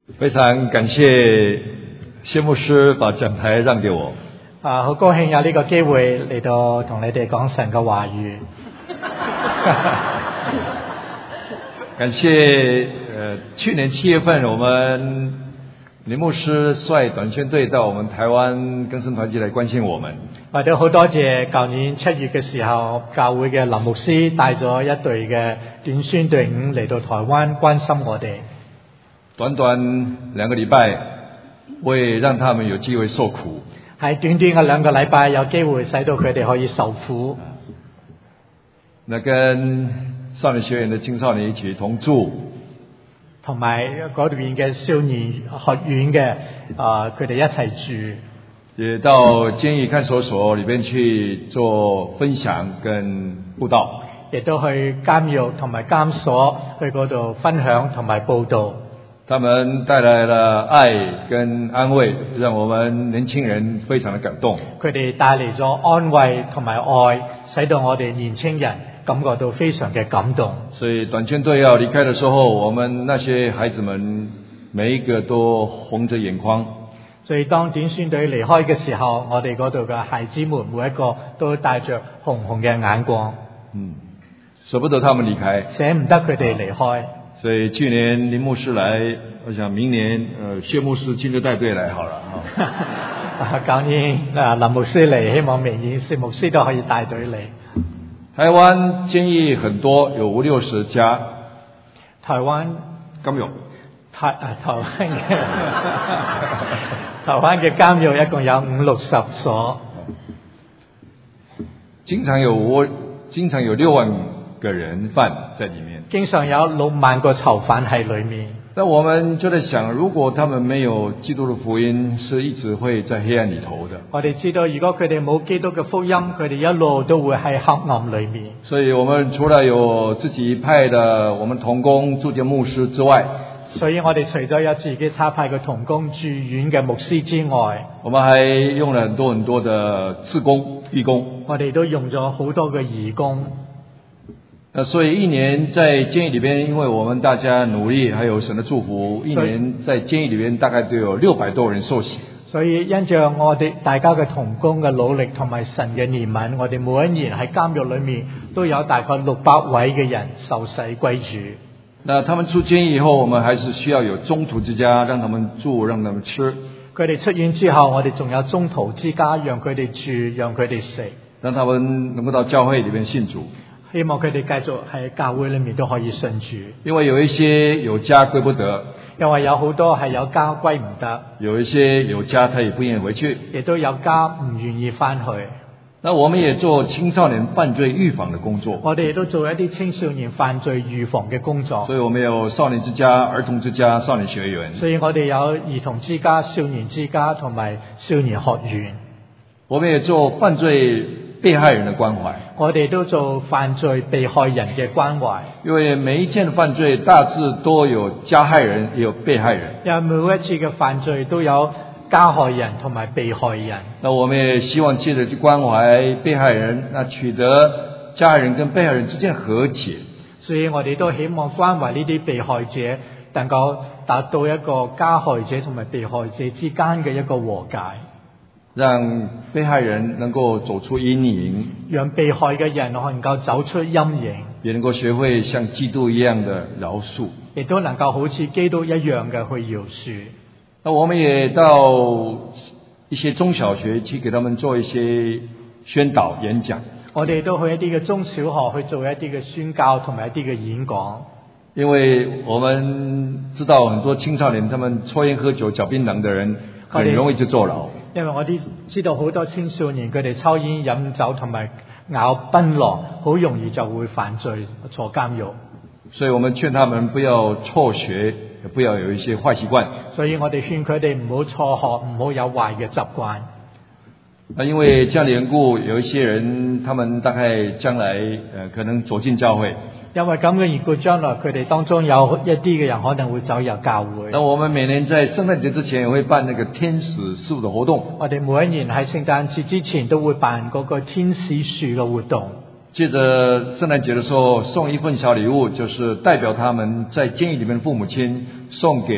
非常感謝謝牧師把講台讓給我。 好高興有呢個機會嚟到同你哋講神嘅話語。 感謝去年7月份我們林牧師率短宣隊到我們台灣更生團契來關心我們。 或者好多謝舊年7月嘅時候，教會嘅林牧師帶咗一隊嘅短宣隊伍嚟到台灣關心我哋。 短短2個禮拜，為讓他們有機會受苦。 喺短短嘅2個禮拜，有機會使到佢哋可以受苦。 那跟少年學院的青少年一起同住， 同埋嗰邊嘅少年學院嘅佢哋一齊住。 也到監獄看守所裏邊去做分享跟佈道。 亦都去監獄同埋監所去嗰度分享同埋佈道。 他們帶來了愛跟安慰，讓我們年輕人非常的感動。 佢哋帶嚟咗安慰同埋愛，使到我哋年輕人感覺到非常嘅感動。 所以短宣隊要離開的時候，我們那些孩子們每一個都紅着眼眶。 所以當短宣隊離開嘅時候，我哋嗰度嘅孩子們每一個都帶着紅紅嘅眼光。 捨不得他們離開， 捨唔得佢哋離開。 所以去年林牧師來，我想明年謝牧師親自帶隊來好了。 舊年林牧師嚟，希望明年謝牧師都可以帶隊嚟。 台灣監獄很多，有50-60家。 台灣監獄。 台灣嘅監獄一共有50-60所。 經常有6萬個人犯在裡面。 經常有6萬個囚犯喺裡面。 那我們就在想，如果他們沒有基督的福音，是一直會在黑暗裡頭的。 我哋知道，如果佢哋冇基督嘅福音，佢哋一路都會喺黑暗裡面。 所以我們除了有自己派的我們同工駐監牧師之外， 所以我哋除咗有自己差派嘅同工駐院嘅牧師之外， 我們還用了很多的志工、義工。 我哋都用咗好多嘅義工。 所以一年在監獄裡邊，因為我們大家努力，還有神的祝福，一年在監獄裡邊大概都有600多人受洗。所以因着我哋大家嘅同工嘅努力同埋神嘅憐憫，我哋每一年喺監獄裡面都有大概600位嘅人受洗歸主。 那他們出監獄以後，我們還是需要有中途之家，讓他們住，讓他們吃。 佢哋出院之後，我哋仲有中途之家，讓佢哋住，讓佢哋食， 讓他們能夠到教會裡面信主。 希望佢哋繼續喺教會裏面都可以信主。 因為有一些有家歸不得， 因為有好多係有家歸唔得， 有一些有家他也不願意回去， 亦都有家唔願意翻去。 那我們也做青少年犯罪預防的工作， 我哋亦都做一啲青少年犯罪預防嘅工作。 所以我們有少年之家、兒童之家、少年學園。 所以我哋有兒童之家、少年之家同埋少年學園。 我們也做犯罪被害人的關懷， 我哋都做犯罪被害人嘅關懷。 因為每一件犯罪大致都有加害人，也有被害人。 因為每一次嘅犯罪都有加害人同埋被害人。 那我們也希望借着去關懷被害人，那取得加害人跟被害人之間和解。 所以我哋都希望關懷呢啲被害者，能夠達到一個加害者同埋被害者之間嘅一個和解。 讓被害人能夠走出陰影， 讓被害嘅人能夠走出陰影， 也能夠學會像基督一樣的饒恕， 亦都能夠好似基督一樣嘅去饒恕。 那我們也到一些中小學去給他們做一些宣導演講。 我哋都去一啲嘅中小學去做一啲嘅宣教同埋一啲嘅演講。因為我們知道很多青少年，他們抽煙喝酒、嚼檳榔的人，很容易就坐牢。 因為我哋知道好多青少年佢哋抽煙飲酒同埋咬檳榔，好容易就會犯罪坐監獄。 所以我們勸他們不要輟學，也不要有一些壞習慣。 所以我哋勸佢哋唔好輟學，唔好有壞嘅習慣。 因為這樣的緣故，有一些人，他們大概將來可能走進教會。 因為咁嘅緣故，將來佢哋當中有一啲嘅人可能會走入教會。 那我們每年在聖誕節之前也會辦那個天使樹的活動。 我哋每一年喺聖誕節之前都會辦嗰個天使樹嘅活動。 記得聖誕節的時候送一份小禮物，就是代表他們在監獄裡面的父母親送給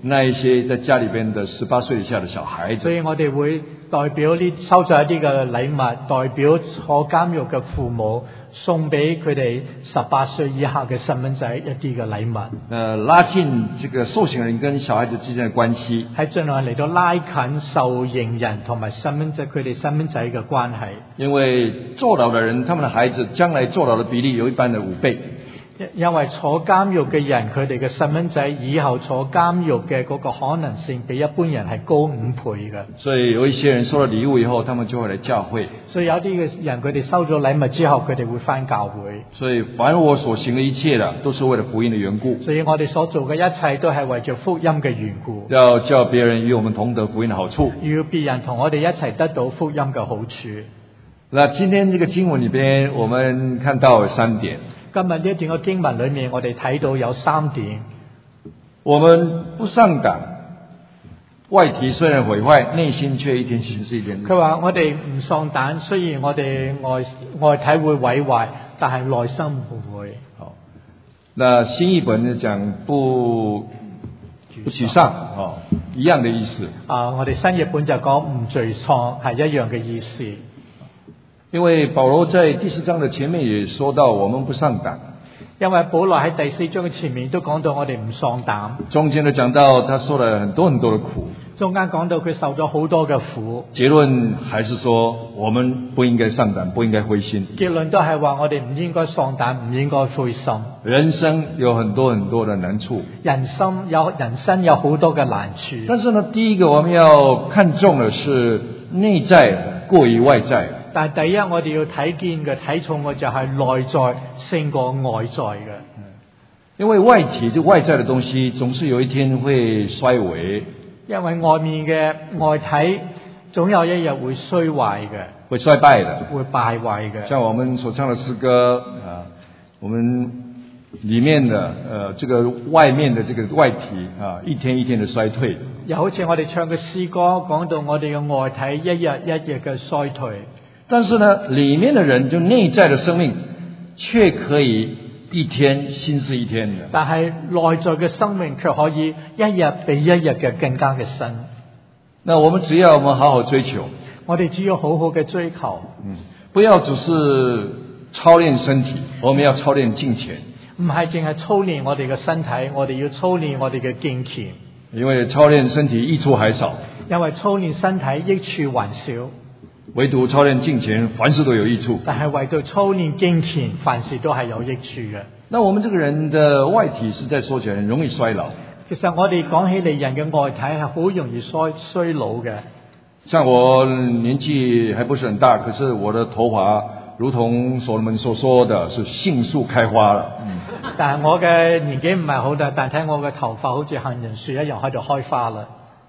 那一些在家里邊的18歲以下的小孩子。 所以我哋會代表呢收咗一啲嘅禮物，代表坐監獄嘅父母送俾佢哋18歲以下嘅細蚊仔一啲嘅禮物。 拉近這個受刑人跟小孩子之間嘅關係， 係盡量嚟到拉近受刑人同埋細蚊仔佢哋細蚊仔嘅關係。 因為坐牢的人，他們的孩子將來坐牢的比例有一般的5倍。 因為坐監獄嘅人，佢哋嘅細蚊仔以後坐監獄嘅嗰個可能性比一般人係高5倍嘅。 所以有一些人收了禮物以後，他們就會來教會。 所以有啲嘅人佢哋收咗禮物之後，佢哋會返教會。 所以凡我所行的一切的，都是為了福音的緣故。 所以我哋所做嘅一切都係為着福音嘅緣故。 要叫別人與我們同得福音的好處。 要別人同我哋一齊得到福音嘅好處。 那今天這個經文裏邊，我們看到3點。 今日呢一段嘅經文裏面，我哋睇到有3點。 我們不上黨，外體雖然毀壞，內心卻一天新似一天。 佢話我哋唔喪膽，雖然我哋外體會毀壞，但係內心唔會。 好，那新譯本講不沮喪，一樣的意思。 我哋新譯本就講唔沮喪，係一樣嘅意思。 因為保羅在第4章的前面也說到，我們不喪膽。 因為保羅喺第4章嘅前面都講到我哋唔喪膽。 中間都講到他受了很多很多的苦。 中間講到佢受咗好多嘅苦。 結論還是說，我們不應該喪膽，不應該灰心。 結論都係話我哋唔應該喪膽，唔應該灰心。 人生有很多很多的難處。人生有好多嘅難處。 但是呢，第一個我們要看重的是內在過於外在。 但係第一，我哋要睇見嘅、睇重嘅就係內在勝過外在嘅。 因為外體就外在的東西，總是有一天會衰微。 因為外面嘅外體總有一日會衰壞嘅， 會衰敗的， 會敗壞嘅。 像我們所唱的詩歌我們裏面的這個外面的這個外體一天一天的衰退。 又好似我哋唱嘅詩歌講到我哋嘅外體一日一日嘅衰退。 但是呢，裏面的人就內在的生命，卻可以一天新似一天的。 但係內在嘅生命卻可以一日比一日嘅更加嘅新。 那我們只要我們好好追求， 我哋只要好好嘅追求， 不要只是操練身體，我們要操練敬虔。 唔係淨係操練我哋嘅身體，我哋要操練我哋嘅敬虔。 因為操練身體益處還少， 因為操練身體益處還少。 唯獨操練敬虔，凡事都有益處。 但係唯獨操練敬虔，凡事都係有益處嘅。 那我們這個人的外體實在說起來很容易衰老。 其實我哋講起嚟，人嘅外體係好容易衰老嘅。 像我年紀還不是很大，可是我的頭髮如同所羅門所說的是杏樹開花了。 但係我嘅年紀唔係好大，但睇我嘅頭髮好似杏仁樹一樣喺度開花啦。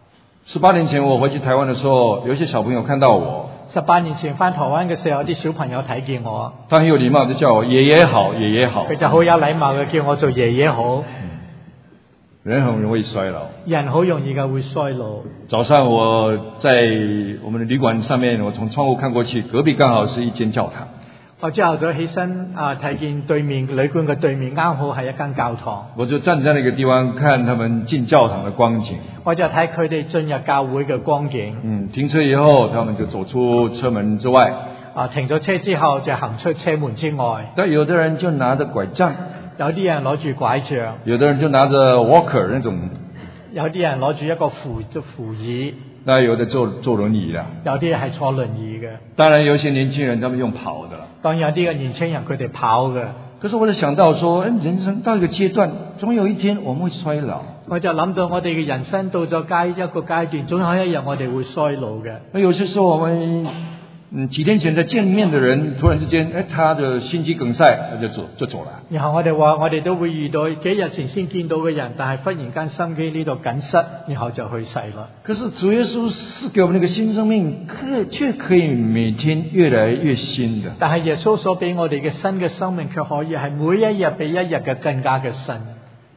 18年前我回去台灣的時候，有些小朋友看到我。 18年前返台灣嘅時候，有啲小朋友睇見我， 他很有禮貌，就叫我爺爺好，爺爺好。 佢就好有禮貌嘅叫我做爺爺好。 人很容易衰老， 人好容易嘅會衰老。 早上我在我們的旅館上面，我從窗戶看過去，隔壁剛好是一間教堂。 我朝頭早起身睇見對面旅館嘅對面啱好係一間教堂。 我就站在那個地方看他們進教堂的光景。 我就睇佢哋進入教會嘅光景。 停車以後，他們就走出車門之外。 停咗車之後就行出車門之外。 但有的人就拿着拐杖， 有啲人攞住拐杖， 有的人就拿着 walker 那種， 有啲人攞住一個扶椅。 那有的坐輪椅啦， 有啲係坐輪椅嘅。 當然有些年輕人他們用跑的啦。 當然有啲嘅年輕人佢哋跑嘅。 可是我就想到說，人生到一個階段，總有一天我們會衰老。 我就諗到我哋嘅人生到咗一個階段，總有一日我哋會衰老嘅。 那有些時候我們幾天前才見面的人，突然之間，他的心肌梗塞，就走了。 然後我哋都會遇到幾日前先見到嘅人，但係忽然間心肌呢度梗塞，然後就去世啦。 可是主耶穌賜給我們那個新生命，卻可以每天越來越新的。 但係耶穌所俾我哋嘅新嘅生命，卻可以係每一日比一日嘅更加嘅新。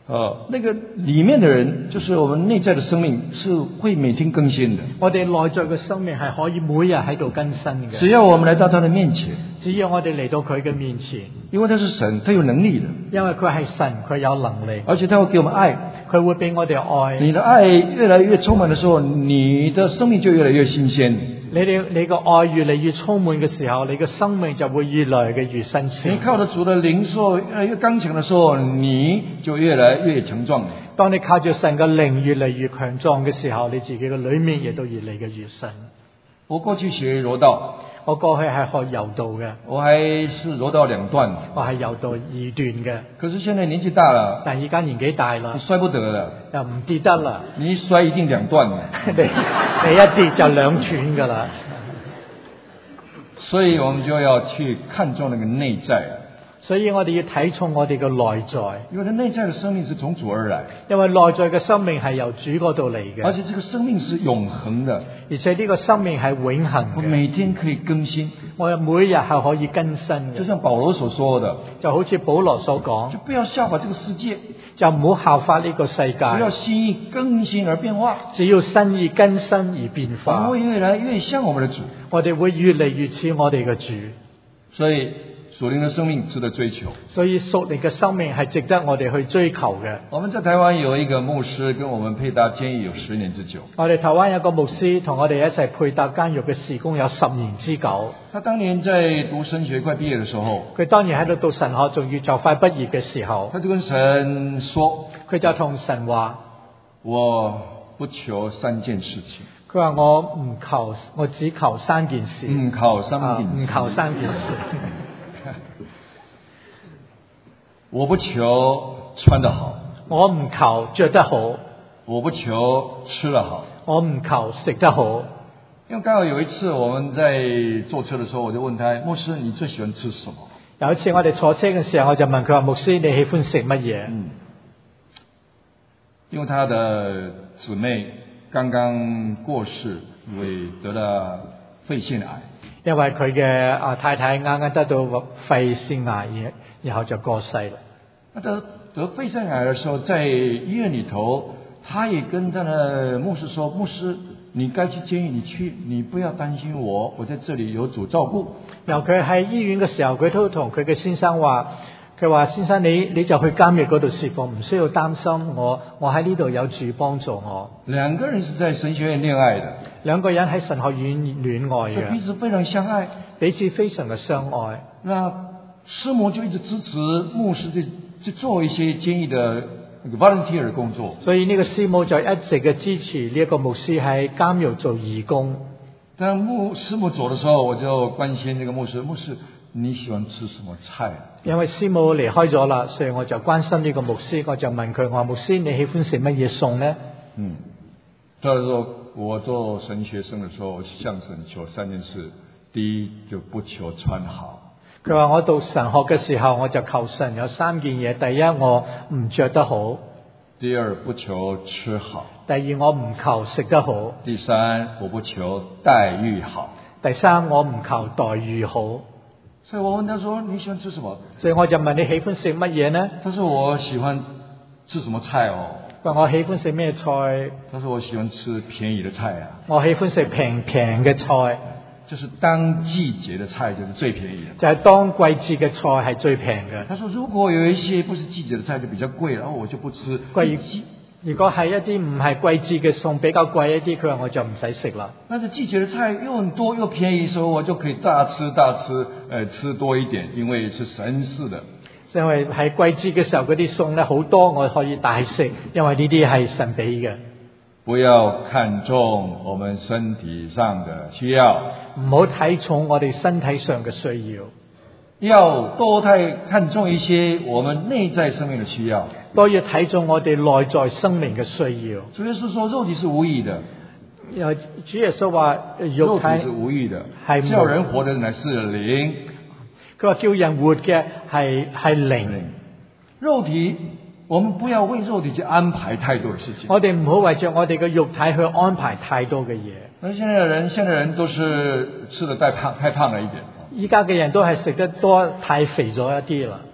那个里面的人，就是我们内在的生命，是会每天更新的。 我哋內在嘅生命係可以每日喺度更新嘅。 只要我們來到他的面前， 只要我哋嚟到佢嘅面前， 因為他是神，他有能力的。 因為佢係神，佢有能力， 而且他會給我們愛， 佢會俾我哋愛。 你的愛越來越充滿的時候，你的生命就越來越新鮮。 你個愛越嚟越充滿嘅時候，你嘅生命就會越來嘅越新鮮。 你靠着主的靈受越來越剛強的時候，你就越來越強壯。 當你靠住神嘅靈越嚟越強壯嘅時候，你自己嘅裏面亦都越嚟嘅越深。 我過去學柔道， 我過去係學柔道嘅， 我還是柔道2段， 我係柔道2段嘅。 可是現在年紀大了， 但而家年紀大啦， 你摔不得了， 又唔跌得啦， 你一摔一定2段你一跌就2斷噶啦。 所以我們就要去看重那個內在。 所以我哋要睇重我哋嘅內在， 因為佢內在嘅生命是從主而來， 因為內在嘅生命係由主嗰度嚟嘅， 而且這個生命是永恆的， 而且呢個生命係永恆嘅， 我每天可以更新， 我每日係可以更新嘅。 就像保羅所說的， 就好似保羅所講， 就不要效法這個世界， 就唔好效法呢個世界， 只要心意更新而變化， 只要心意更新而變化， 我們會越來越像我們的主， 我哋會越嚟越似我哋嘅主。 所以屬靈的生命值得追求， 所以屬靈嘅生命係值得我哋去追求嘅。 我們在台灣有一個牧師跟我們配搭監獄有10年之久。 我哋台灣有個牧師同我哋一齊配搭監獄嘅事工有10年之久。 他當年在讀神學快畢業的時候， 佢當年喺度讀神學，仲要就快畢業嘅時候， 他就跟神說， 佢就同神話： 我不求3件事情。 佢話我唔求，我只求3件事。 唔求3件事。 唔求3件事。 我不求穿得好， 我唔求着得好， 我不求吃得好， 我唔求食得好。 因為剛好有一次我們在坐車的時候，我就問他，牧師你最喜歡吃什麼？ 有一次我哋坐車嘅時候，我就問佢話：牧師你喜歡食乜嘢？ 因為他的姊妹剛剛過世，因為得了肺腺癌。 因為佢嘅太太啱啱得到肺腺癌，然後就過世了。 得肺腺癌的時候，在醫院裏頭，他也跟他的牧師說：牧師，你該去監獄，你去，你不要擔心我，我在這裏有主照顧。由佢喺醫院嘅時候，佢都同佢嘅先生話：佢話先生你就去監獄嗰度侍奉，唔需要擔心我喺呢度有主幫助我。 兩個人是在神學院戀愛的， 兩個人喺神學院戀愛嘅， 彼此非常相愛， 彼此非常嘅相愛。 那師母就一直支持牧師去做一些監獄的 volunteer 的工作。 所以呢個師母就一直嘅支持呢一個牧師喺監獄做義工。 當師母走的時候，我就關心這個牧師，牧師你喜歡吃什麼菜？ 因為師母離開咗啦，所以我就關心呢個牧師，我就問佢：我話牧師你喜歡食乜嘢餸呢？ 他說我做神學生的時候，向神求3件事，第一就不求穿好。 佢話我讀神學嘅時候，我就求神有3件嘢，第一我唔着得好， 第二不求吃好， 第二我唔求食得好， 第三我不求待遇好， 第三我唔求待遇好。 所以我問他說你喜歡吃什麼？ 所以我就問你喜歡食乜嘢呢？ 他說我喜歡吃什麼菜哦？ 佢話我喜歡食咩菜？ 他說我喜歡吃便宜的菜啊。 我喜歡食平嘅菜。 就是當季節的菜就是最便宜的， 就係當季節嘅菜係最平嘅。 他說如果有一些不是季節的菜就比較貴，然後我就不吃。 如果係一啲唔係季節嘅餸比較貴一啲，佢話我就唔使食啦。 但是季節的菜又很多又便宜，所以我就可以大吃，吃多一點，因為是神賜的。 因為喺季節嘅時候嗰啲餸咧好多，我可以大食，因為呢啲係神俾嘅。 不要看重我們身體上的需要， 唔好睇重我哋身體上嘅需要， 要多看重一些我們內在生命的需要， 都要睇重我哋內在生命嘅需要。 主耶穌說肉體是無益的， 主耶穌話肉體是無益的，叫人活的乃是靈。 佢話叫人活嘅係靈。 肉體，我們不要為肉體去安排太多的事情。 我哋唔好為着我哋嘅肉體去安排太多嘅嘢。 那現在人都是吃得太胖了一點。 依家嘅人都係食得多，太肥咗一啲啦。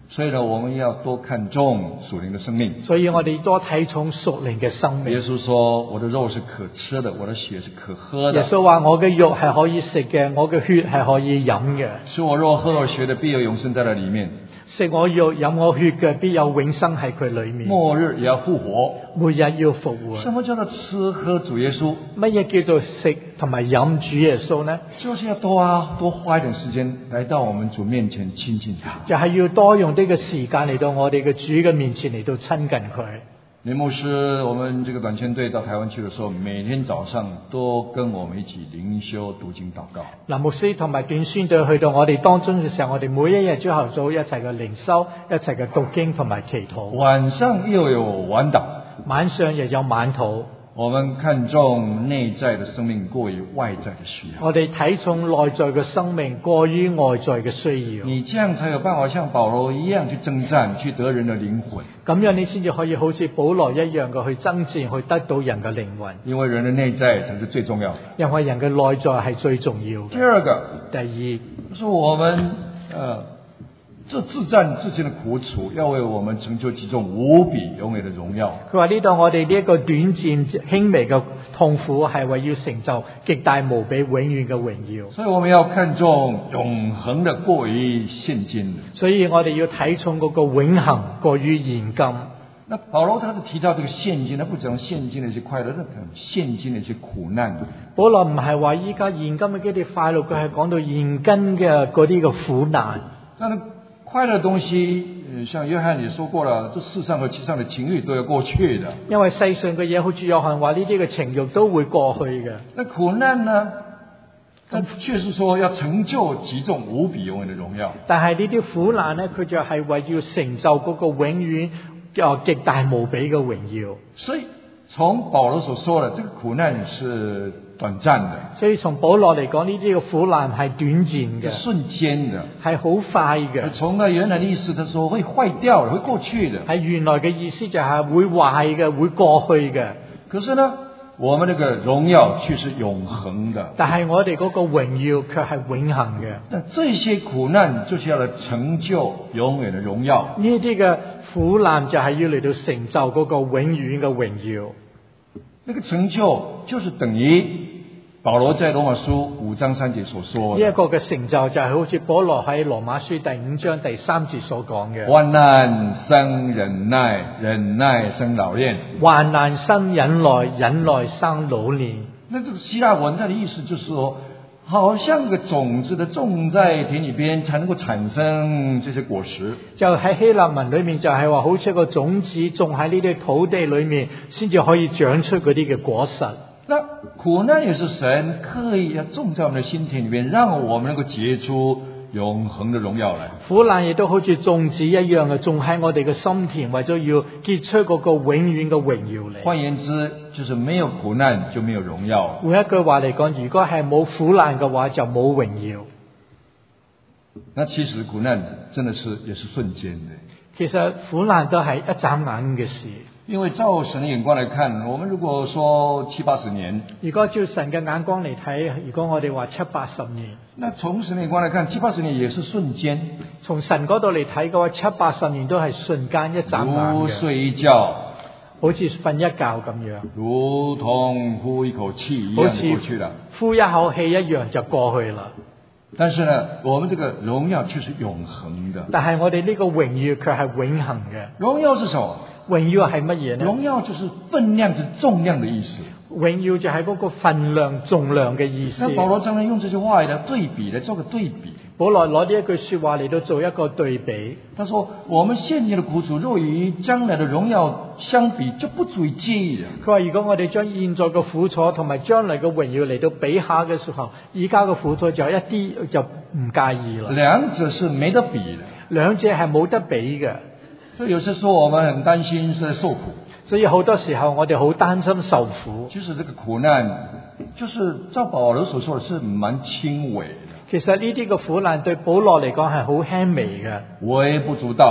所以呢，我们要多看重属灵的生命。 所以我哋多睇重屬靈嘅生命。 耶穌說：我的肉是可吃的，我的血是可喝的。 耶穌話：我嘅肉係可以食嘅，我嘅血係可以飲嘅。 吃我肉喝我血的，必有永生在那裡面。 食我肉飲我血嘅，必有永生喺佢裡面。 末日也要復活。 末日要復活。 什麼叫做吃喝主耶穌？ 乜嘢叫做食同埋飲主耶穌呢？ 就是要多花一點時間來到我們主面前親近他。 就係要多用呢個時間嚟到我哋嘅主嘅面前嚟到親近佢。 林牧師，我們這個短宣隊到台灣去的時候，每天早上都跟我們一起靈修、讀經、禱告。 林牧師同埋短宣隊去到我哋當中嘅時候，我哋每一日朝頭早一齊嘅靈修，一齊嘅讀經同埋祈禱。 晚上又有晚禱， 晚上又有晚禱。 我們看重內在的生命過於外在的需要。 我哋睇重內在嘅生命過於外在嘅需要。 你這樣才有辦法像保羅一樣去征戰，去得人的靈魂。 咁樣你先至可以好似保羅一樣嘅去爭戰，去得到人嘅靈魂。 因為人的內在才是最重要的。 因為人嘅內在係最重要嘅。 第二個， 第二， 就是我們這自戰自前的苦楚，要為我們成就其中無比永遠的榮耀。 佢話呢度我哋呢一個短暫輕微嘅痛苦，係為要成就極大無比永遠嘅榮耀。 所以我們要看重永恆的過於現今。 所以我哋要睇重嗰個永恆過於現今。 那保羅他就提到這個現今，他不講現今的一些快樂，他講現今的一些苦難。 保羅唔係話依家現今嘅嗰啲快樂，佢係講到現今嘅嗰啲嘅苦難。 快樂的東西，像約翰也說過了，這世上和其上的情慾都要過去的。 因為世上嘅嘢，好似約翰話呢啲嘅情慾都會過去嘅。 那苦難呢？但卻是說要成就極重無比永遠的榮耀。但係呢啲苦難呢，佢就係為要成就嗰個永遠極大無比嘅榮耀。 所以從保羅所說的，這個苦難是短暫的。 所以從保羅嚟講，呢啲嘅苦難係短暫嘅， 瞬間的， 係好快嘅。 從佢原來的意思，他說會壞掉，會過去的。 係原來嘅意思就係會壞嘅，會過去嘅。 可是呢，我們這個榮耀卻是永恆的。 但係我哋嗰個榮耀卻係永恆嘅。 那這些苦難就是要來成就永遠的榮耀。 呢啲嘅苦難就係要嚟到成就嗰個永遠嘅榮耀。 那個成就就是等於保羅在羅馬書5章3節所說的。 呢一個嘅成就就係好似保羅喺羅馬書第5章第3節所講嘅。 患難生忍耐，忍耐生老練。 患難生忍耐，忍耐生老練。 那這個希臘文它的意思就是說，好像個種子的種在田裏邊，才能夠產生這些果實。 就喺希臘文裏面就係話，好似一個種子種喺呢啲土地裏面，先至可以長出嗰啲嘅果實。 那苦難也是神刻意要種在我們的心田裏邊，讓我們能夠結出永恆的榮耀來。 苦難亦都好似種子一樣嘅，種喺我哋嘅心田，為咗要結出嗰個永遠嘅榮耀嚟。 換言之，就是沒有苦難就沒有榮耀。 換一句話嚟講，如果係冇苦難嘅話，就冇榮耀。 那其實苦難真的是也是瞬間的。 其實苦難都係一眨眼嘅事。 因為照神的眼光來看，我們如果說70-80年， 如果照神嘅眼光嚟睇，如果我哋話70-80年， 那從神的眼光來看，70-80年也是瞬間。 從神嗰度嚟睇嘅話，70-80年都係瞬間一眨眼嘅。 如睡一覺， 好似瞓一覺咁樣， 如同呼一口氣一樣就過去了。 呼一口氣一樣就過去了。 但是呢，我們這個榮耀卻是永恆的。 但係我哋呢個榮耀卻係永恆嘅。 榮耀是什麼？ 榮耀係乜嘢呢？ 榮耀就是分量，是重量的意思。 榮耀就係嗰個分量、重量嘅意思。 那保羅將來用這句話來對比，來做個對比。 保羅攞呢一句說話嚟到做一個對比。 他說：我們現今的苦楚，若與將來的榮耀相比，就不足以介意了。 佢話：如果我哋將現在嘅苦楚同埋將來嘅榮耀嚟到比下嘅時候，而家嘅苦楚就一啲就唔介意啦。 兩者是沒得比的， 兩者係冇得比嘅。 所以有些時候我們很擔心是在受苦。 所以好多時候我哋好擔心受苦。 其實這個苦難，就是照保羅所說的是蠻輕微的。 其實呢啲嘅苦難對保羅嚟講係好輕微嘅， 微不足道，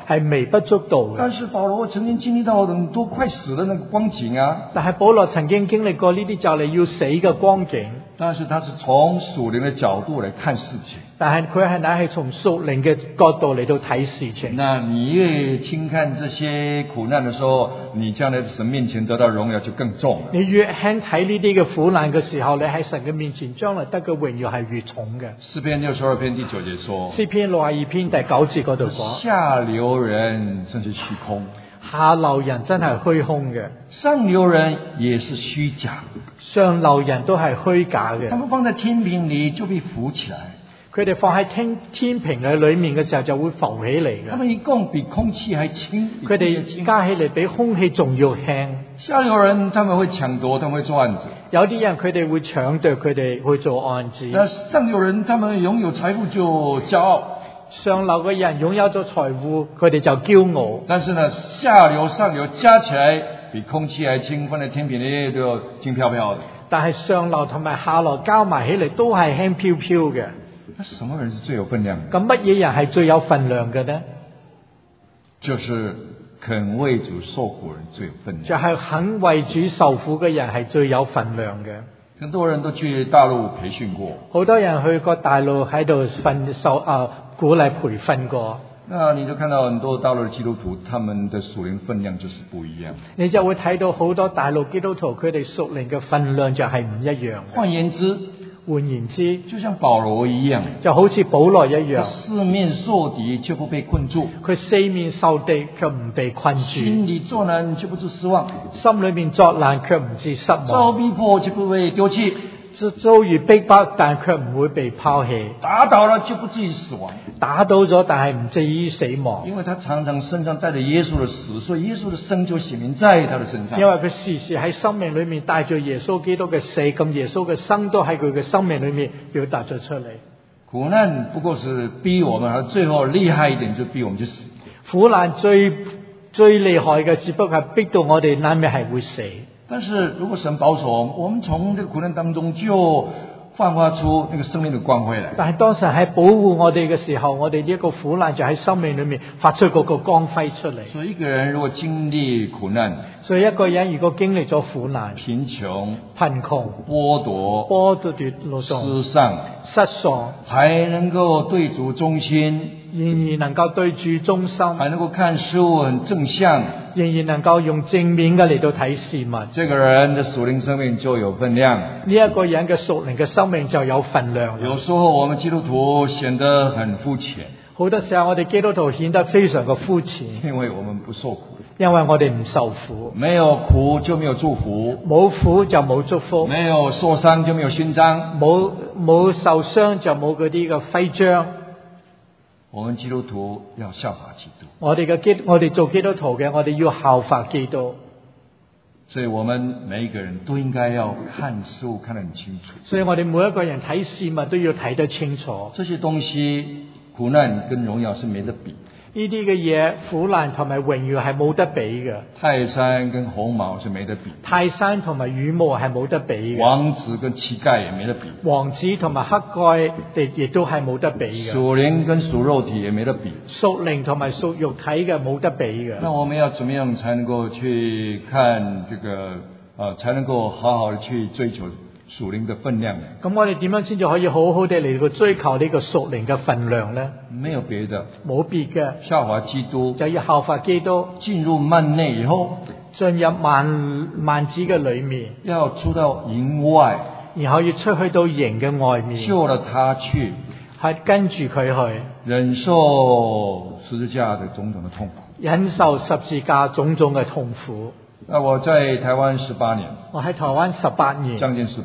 係微不足道嘅。 但是保羅曾經經歷到很多快死的那個光景啊。 但係保羅曾經經歷過呢啲就嚟要死嘅光景。 但是他是從屬靈的角度來看事情。 但係佢係從屬靈嘅角度嚟到睇事情。 那你越輕看這些苦難的時候，你將來在神面前得到榮耀就更重了。 你越輕睇呢啲嘅苦難嘅時候，你喺神嘅面前將來得嘅榮耀係越重嘅。 詩篇62篇第9節說， 詩篇62篇第9節嗰度講， 下流人真是虛空。 下流人真係虛空嘅， 上流人也是虛假， 上流人都係虛假嘅。 他們放在天平裏就被浮起來， 佢哋放喺天平嘅裏面嘅時候就會浮起嚟嘅。 他們一共比空氣還輕， 佢哋加起嚟比空氣仲要輕。 下流人他們會搶奪，他們會作案者。 有啲人佢哋會搶奪，佢哋會做案子。 那上流人他們擁有財富就驕傲。 上流嘅人擁有咗財富，佢哋就驕傲。 但是呢，下流上流加起來比空氣還輕，放在天平裏都輕飄飄的。 但係上流同埋下流加埋起嚟都係輕飄飄嘅。 那什麼人是最有分量的？ 咁乜嘢人係最有分量嘅呢？ 就是肯為主受苦人最有分量。 就係肯為主受苦嘅人係最有分量嘅。 很多人都去大陸培訓過， 好多人去過大陸喺度鼓勵培訓過。 那你就看到很多大陸的基督徒，他們的屬靈分量就是不一樣。 你就會睇到好多大陸基督徒佢哋屬靈嘅分量就係唔一樣。換言之， 就像保羅一樣， 就好似保羅一樣， 他四面受敵卻不被困住， 佢四面受敵卻唔被困住， 心裏作難卻不致失望， 心裏面作難卻唔致失望， 遭逼迫卻不被丟棄， 遭遇逼迫但卻唔會被拋棄， 打倒了卻不至於死亡， 打倒咗但係唔至於死亡， 因為他常常身上帶着耶穌的死，所以耶穌的生就顯明在他的身上。 因為佢時時喺生命裏面帶住耶穌基督嘅死，咁耶穌嘅生都喺佢嘅生命裏面表達咗出嚟。 苦難不過是逼我們，而最後厲害一點就逼我們去死。 苦難最厲害嘅，只不過係逼到我哋難免係會死。但是如果神保守我們從這個苦難當中就煥發出那個生命的光輝來。 但係當時喺保護我哋嘅時候，我哋呢一個苦難就喺生命裏面發出嗰個光輝出嚟。 所以一個人如果經歷苦難， 所以一個人如果經歷咗苦難、 貧窮、 剝奪、 失喪，還能夠對主忠心， 仍然能夠對主忠心， 還能夠看事物很正向， 仍然能夠用正面嘅嚟到睇事物， 這個人的屬靈生命就有分量。 呢一個人嘅屬靈嘅生命就有分量。 有時候我們基督徒顯得很膚淺， 好多時候我哋基督徒顯得非常嘅膚淺， 因為我們不受苦， 因為我哋唔受苦， 沒有苦就沒有祝福， 冇苦就冇祝福， 沒有受傷就沒有勳章， 冇受傷就冇嗰啲嘅徽章。 我們基督徒要效法基督， 我哋做基督徒嘅，我哋要效法基督。 所以我們每一個人都應該要看事物看得很清楚。 所以我哋每一個人睇事物都要睇得清楚。 這些東西苦難跟榮耀是沒得比。 呢啲嘅嘢，苦難同埋榮耀係冇得比嘅。 泰山跟紅毛是沒得比。 泰山同埋羽毛係冇得比嘅。 王子跟乞丐也沒得比。 王子同埋乞丐亦都係冇得比嘅。 屬靈跟屬肉體也沒得比。 屬靈同埋屬肉體嘅冇得比嘅。 那我們要怎麼樣才能夠去看這個才能夠好好的去追求屬靈的分量呢？ 咁我哋點樣先至可以好好地嚟到追求呢個屬靈嘅分量呢？ 沒有別的， 冇別嘅， 效法基督， 就要效法基督。進入幔內以後，進入幔子嘅裏面， 要出到營外， 然後要出去到營嘅外面， 就了他去， 係跟住佢去， 忍受十字架的種種的痛苦， 忍受十字架種種嘅痛苦。 那我在台灣18年， 我喺台灣18年，將近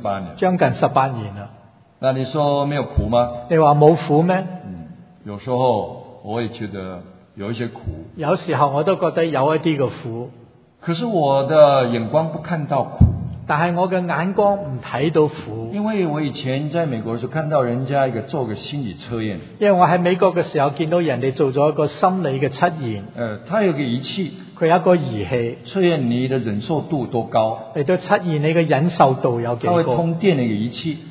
18年啦。 那你說沒有苦嗎？ 你話冇苦咩？ 有時候我也覺得有一些苦， 有時候我都覺得有一啲嘅苦。 可是我的眼光不看到苦， 但係我嘅眼光唔睇到苦， 因為我以前在美國嘅時候看到人家做個心理測驗， 因為我喺美國嘅時候見到人哋做咗一個心理嘅測驗， 他有個儀器， 佢有一個儀器測驗你的忍受度多高， 嚟到測驗你嘅忍受度有幾高， 它會通電嘅儀器。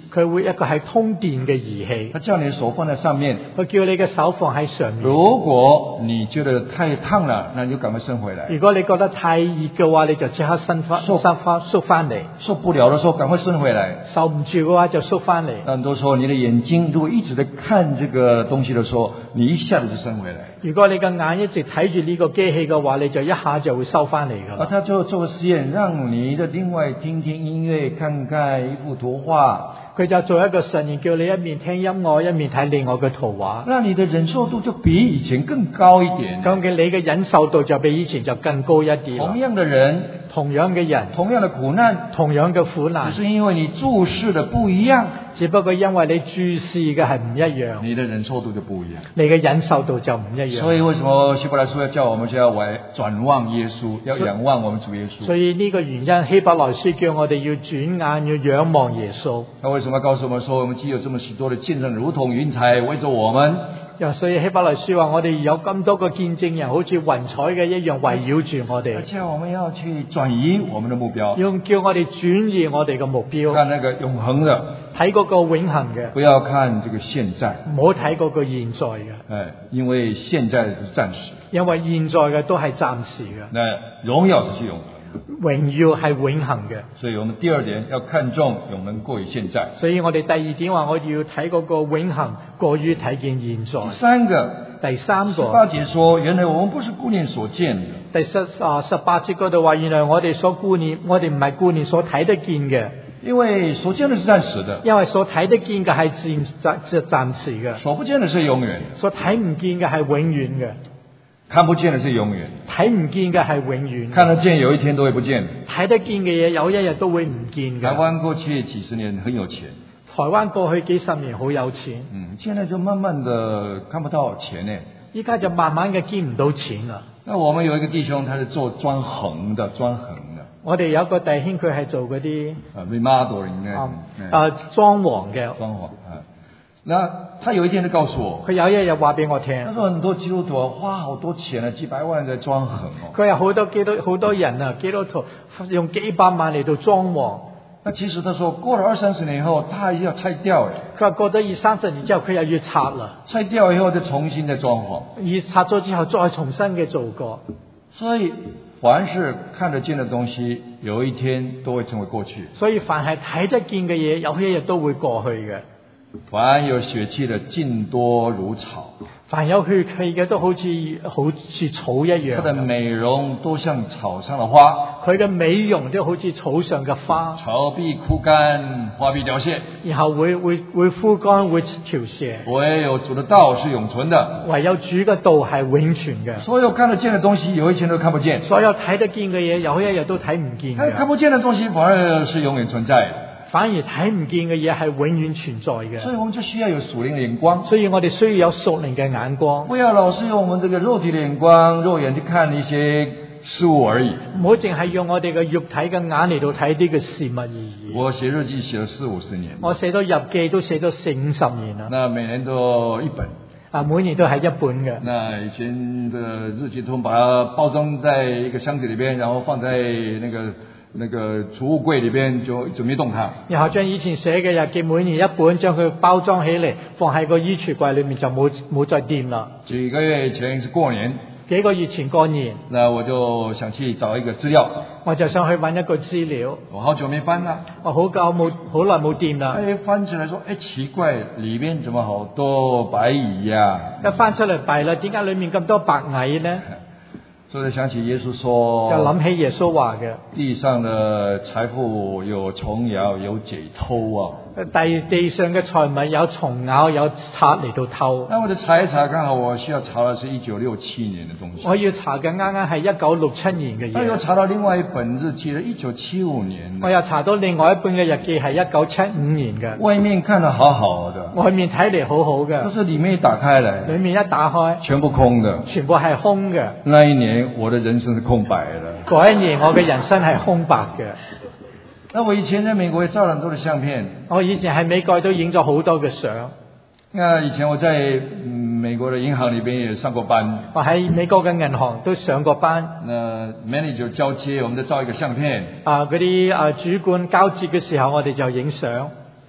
佢會一個係通電嘅儀器， 他叫你手放在上面， 佢叫你嘅手放喺上面。 如果你覺得太燙了，那你就趕快伸回來。 如果你覺得太熱嘅話，你就即刻縮翻嚟。 受不了的時候，趕快伸回來。 受唔住嘅話就縮翻嚟。 很多時候，你的眼睛如果一直在看這個東西的時候，你一下子就伸回來。 如果你嘅眼一直睇住呢個機器嘅話，你就一下就會收翻嚟㗎啦。 他最後做個實驗，讓你的另外聽聽音樂，看看一幅圖畫。 佢就做一個實驗，叫你一面聽音樂，一面睇另外嘅圖畫。 讓你的忍受度就比以前更高一點。 咁嘅你嘅忍受度就比以前就更高一啲。 同樣的人， 同樣嘅人， 同樣的苦難， 同樣嘅苦難， 只是因為你注視的不一樣， 只不過因為你注視嘅係唔一樣， 你的忍受度就不一樣， 你嘅忍受度就唔一樣。 所以為什麼希伯來書要叫我們要轉望耶穌，要仰望我們主耶穌？ 所以呢個原因，希伯來書叫我哋要轉眼要仰望耶穌。 那為什麼告訴我們說，我們既有這麼許多的見證，如同雲彩圍着我們？ 所以希伯來書話，我哋有咁多個見證人，好似雲彩嘅一樣圍繞住我哋。 而且我們要去轉移我們的目標， 用叫我哋轉移我哋嘅目標， 看那個永恆的， 睇嗰個永恆嘅， 不要看這個現在， 唔好睇嗰個現在嘅。 因為現在是暫時， 因為現在嘅都係暫時嘅。 那榮耀是永恆。 榮耀係永恆嘅， 所以我們第二點要看重永恆過於現在。 所以我哋第二點話，我哋要睇嗰個永恆過於睇見現在。第三個 18節說，原來我們不是顧念所見的。 第18節嗰度話，原來我哋所顧念，我哋唔係顧念所睇得見嘅。 因為所見的是暫時的， 因為所睇得見嘅係暫時嘅， 所不見的是永遠， 所睇唔見嘅係永遠嘅。 看不見的是永遠， 睇唔見嘅係永遠， 看得見有一天都會不見， 睇得見嘅嘢有一日都會唔見嘅。 台灣過去幾十年很有錢， 台灣過去幾十年好有錢， 現在就慢慢的看不到錢呢， 依家就慢慢嘅見唔到錢啦。 那我們有一個弟兄，他是做裝潢的， 我哋有一個弟兄，佢係做嗰啲 remodeling嘅， 裝潢嘅， 那他有一天就告訴我， 佢有一日話俾我聽， 他說很多基督徒花好多錢啊，幾百萬在裝潢哦。 佢有好多人啊，基督徒用幾百萬嚟到裝潢。 那其實他說過了20-30年以後，他要拆掉。 佢話過咗20-30年之後，佢又要拆啦。 拆掉以後再重新再裝潢。 而拆咗之後再重新嘅做過。 所以凡是看得見的東西，有一天都會成為過去。 所以凡係睇得見嘅嘢，有一日都會過去嘅。 凡有血氣的，盡多如草。 凡有血氣嘅都好似草一樣。 它的美容都像草上的花。 佢嘅美容都好似草上嘅花。 草必枯乾，花必凋謝。 然後會枯乾，會凋謝。 唯有主的道是永存的。 唯有主嘅道係永存嘅。 所有看得見的東西，有一天都看不見。 所有睇得見嘅嘢，有一日都睇唔見。 但看不見的東西反而是永遠存在的。 反而睇唔見嘅嘢係永遠存在嘅， 所以我們就需要有屬靈的眼光。 所以我哋需要有屬靈嘅眼光， 不要老是用我們這個肉體的眼光、肉眼去看一些事物而已。 唔好淨係用我哋嘅肉體嘅眼嚟到睇呢個事物而已。 我寫日記寫了40-50年， 我寫咗日記都寫咗40-50年啦。 那每年都一本。 每年都係一本嘅。 那以前的日記都把它包裝在一個箱子裏邊，然後放在那個儲物櫃裏邊，就準備動它。 然後將以前寫嘅日記每年一本，將佢包裝起嚟，放喺個衣櫥櫃裏面，就冇再掂啦。 幾個月前是過年， 幾個月前過年， 那我就想去找一個資料， 我就想去揾一個資料。 我好久沒翻啦， 我好耐冇掂啦。 翻起來說，奇怪，裏面怎麼好多白蟻呀？ 一翻出嚟弊啦，點解裏面咁多白蟻呢？ 所以想起耶穌說， 就諗起耶穌話嘅， 地上的財富有蟲咬，有賊偷啊。 地上嘅財物有蟲咬，有賊嚟到偷。 那我就查一查，剛好我需要查的是1967年的東西。 我要查嘅啱啱係1967年嘅嘢。 我又查到另外一本日記，是1975年。 我又查到另外一本嘅日記係1975年嘅。 外面看得好好的， 外面睇嚟好好嘅， 可是裡面一打開來， 裡面一打開， 全部空的， 全部係空嘅。 那一年我的人生是空白的。 嗰一年我嘅人生係空白嘅。 那我以前在美國也照了很多的相片。 我以前喺美國都影咗好多嘅相。 那以前我在美國的銀行裏邊也上過班。 我喺美國嘅銀行都上過班。 那 manager 交接，我們就照一個相片。 嗰啲主管交接嘅時候，我哋就影相。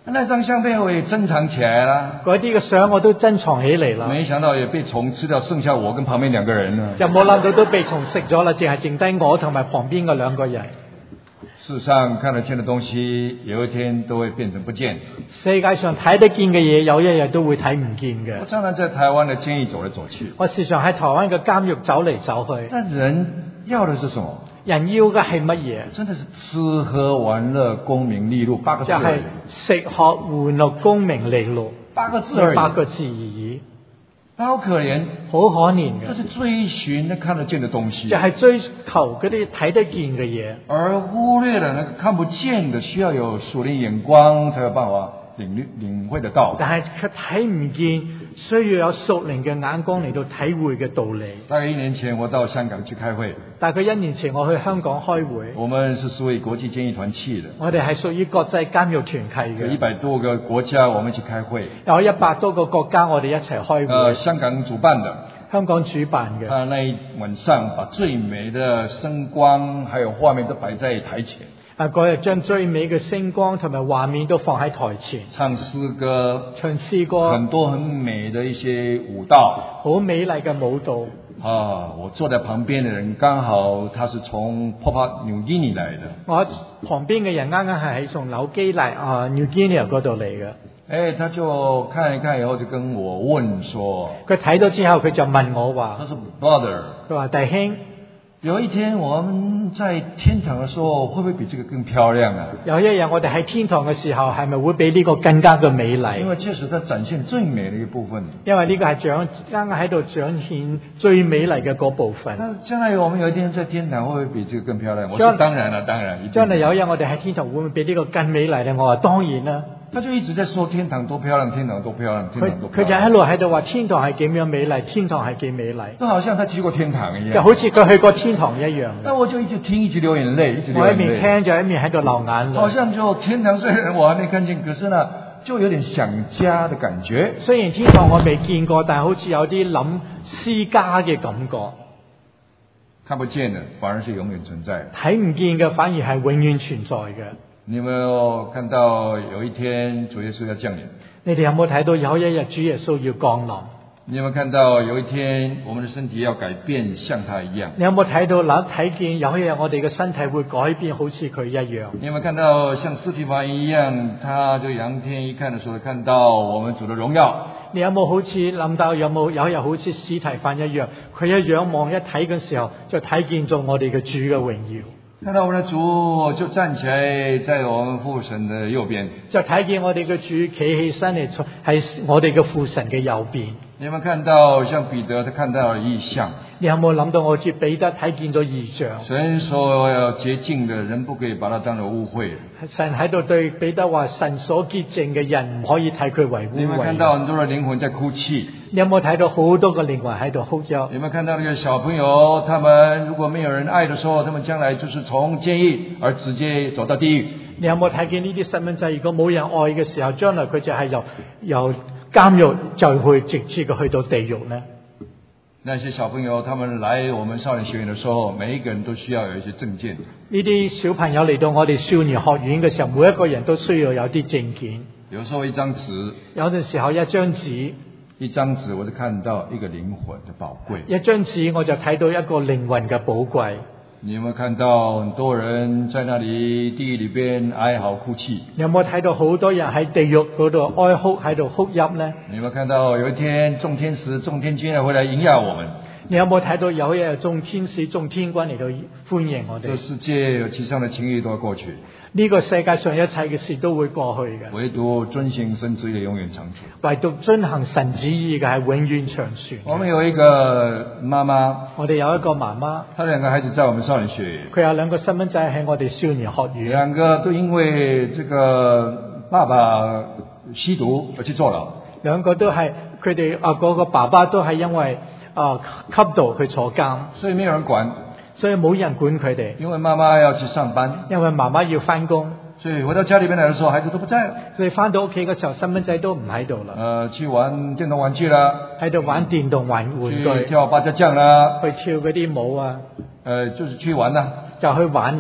那張相片我也珍藏起來啦。 嗰啲嘅相我都珍藏起嚟啦。 沒想到也被蟲吃掉，剩下我跟旁邊兩個人啦。 就冇諗到都被蟲食咗啦，淨係剩低我同埋旁邊嘅兩個人。 世上看得見的東西，有一天都會變成不見。 世界上睇得見嘅嘢，有一日都會睇唔見嘅。 我常常在台灣的監獄走來走去。 我時常喺台灣嘅監獄走嚟走去。 但人要的是什麼？ 人要嘅係乜嘢？ 真的是吃喝玩樂功名利祿8個字而已。 就係食喝玩樂功名利祿 8個字而已。 8個字而已。 好可憐， 好可憐嘅。 就是追尋那看得見的東西， 就係追求嗰啲睇得見嘅嘢， 而忽略了那個看不見的，需要有屬靈眼光才有辦法領會得到。 但係佢睇唔見，需要有屬靈嘅眼光嚟到體會嘅道理。 大概1年前我到香港去開會， 大概1年前我去香港開會。 我們是屬於國際監獄團契的， 我哋係屬於國際監獄團契嘅。 有100多個國家，我們一起開會。 有100多個國家，我哋一齊開會。 香港主辦的。 香港主辦嘅。 他那一晚上把最美的聲光還有畫面都擺在台前。 嗰日將最美嘅星光同埋畫面都放喺台前， 唱詩歌，很多很美的一些舞蹈， 好美麗嘅舞蹈。 我坐在旁邊的人剛好他是從 Papua New Guinea 來的， 我旁邊嘅人啱啱係從紐基尼New Guinea 嗰度嚟嘅。 他就看一看以後就跟我問說， 佢睇到之後佢就問我話， 他說 Brother， 佢話弟兄， 有一天我們在天堂的時候，會不會比這個更漂亮啊？ 有一日我哋喺天堂嘅時候，係咪會比呢個更加嘅美麗？ 因為確實它展現最美的一部分。 因為呢個係啱啱喺度彰顯最美麗嘅嗰部分。 那將來我們有一天在天堂，會不會比這個更漂亮？我說當然了，當然。 將來有一日我哋喺天堂，會唔會比呢個更美麗咧？我話當然啦。 他就一直在說天堂多漂亮，天堂多漂亮，天堂多漂亮。 佢就喺度喺度話天堂係點樣美麗，天堂係幾美麗。 就好像他去過天堂一樣， 就好似佢去過天堂一樣。 那我就一直聽，一直流眼淚，一直流眼淚。 我一面聽就一面喺度流眼淚。 好像就天堂雖然我還沒看見，可是呢，就有點想家的感覺。 雖然天堂我未見過，但係好似有啲諗思家嘅感覺。 看不見的反而是永遠存在， 睇唔見嘅反而係永遠存在嘅。 你有沒有看到有一天主耶穌要降臨？ 你哋有冇睇到有一日主耶穌要降臨？ 你有沒有看到有一天我們的身體要改變，像他一樣？ 你有冇睇到睇見有一日我哋嘅身體會改變，好似佢一樣？ 你有沒有看到像司提反一樣，他就仰天一看的時候，看到我們主的榮耀？ 你有冇好似諗到有一日好似司提反一樣，佢一仰望一睇嘅時候，就睇見咗我哋嘅主嘅榮耀？ 看到我們的主就站起來，在我們父神的右邊， 就睇見我哋嘅主企起身嚟，喺我哋嘅父神嘅右邊。 你有沒有看到像彼得，他看到了異象？ 你有冇諗到我似彼得睇見咗異象？ 神所要潔淨的人，不可以把它當作污穢。 神喺度對彼得話：神所潔淨嘅人，唔可以睇佢為污穢。 你有冇看到很多的靈魂在哭泣？ 你有冇睇到好多個靈魂喺度哭泣？ 有沒有看到那個小朋友，他們如果沒有人愛的時候，他們將來就是從監獄而直接走到地獄？ 你有冇睇見呢啲細蚊仔？如果冇人愛嘅時候，將來佢就係由監獄就會直接嘅去到地獄呢？ 那些小朋友，他們來我們少年學院的時候，每一個人都需要有一些證件。 呢啲小朋友嚟到我哋少年學院嘅時候，每一個人都需要有啲證件。 有時候一張紙， 有陣時候一張紙， 一張紙我就看到一個靈魂的寶貴。 一張紙我就睇到一個靈魂嘅寶貴。 你有沒有看到很多人在那裏地獄裏邊哀嚎哭泣？ 你有冇睇到好多人喺地獄嗰度哀哭喺度哭泣呢？ 你有沒有看到有一天眾天使眾天軍會來迎接我們？ 你有冇睇到有一日眾天使眾天軍嚟到歡迎我哋？ 這世界有其上的情慾都要過去， 呢個世界上一切嘅事都會過去嘅， 唯獨遵行神旨意的永遠長存。 唯獨遵行神旨意嘅係永遠長存。 我們有一個媽媽， 我哋有一個媽媽， 她兩個孩子在我們少年學院， 佢有兩個細蚊仔喺我哋少年學院， 兩個都因為這個爸爸吸毒而去坐牢， 兩個都係佢哋嗰個爸爸都係因為吸毒去坐監， 所以沒有人管， 所以冇人管佢哋， 因為媽媽要去上班， 因為媽媽要翻工， 所以回到家裏邊來的時候，孩子都不在， 所以翻到屋企嘅時候，細蚊仔都唔喺度啦， 去玩電動玩具啦， 喺度玩電動玩具， 去跳八家將啦， 去跳嗰啲舞啊， 就是去玩啦， 就去玩啦。